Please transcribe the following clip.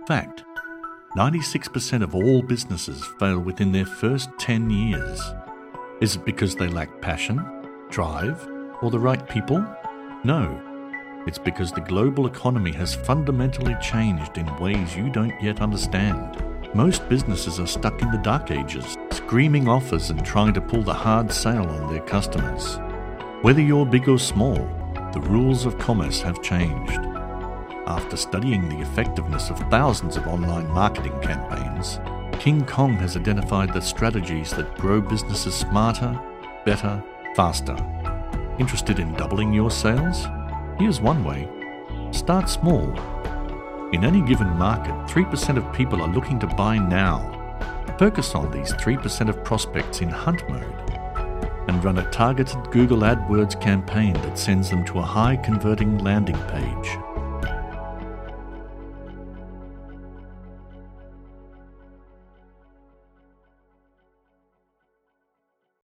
Fact: 96% of all businesses fail within their first 10 years. Is it because they lack passion, drive, or the right people? No. It's because the global economy has fundamentally changed in ways you don't yet understand. Most businesses are stuck in the dark ages, screaming offers and trying to pull the hard sale on their customers. Whether you're big or small, the rules of commerce have changed. After studying the effectiveness of thousands of online marketing campaigns, King Kong has identified the strategies that grow businesses smarter, better, faster. Interested in doubling your sales? Here's one way. Start small. In any given market, 3% of people are looking to buy now. Focus on these 3% of prospects in hunt mode and run a targeted Google AdWords campaign that sends them to a high-converting landing page.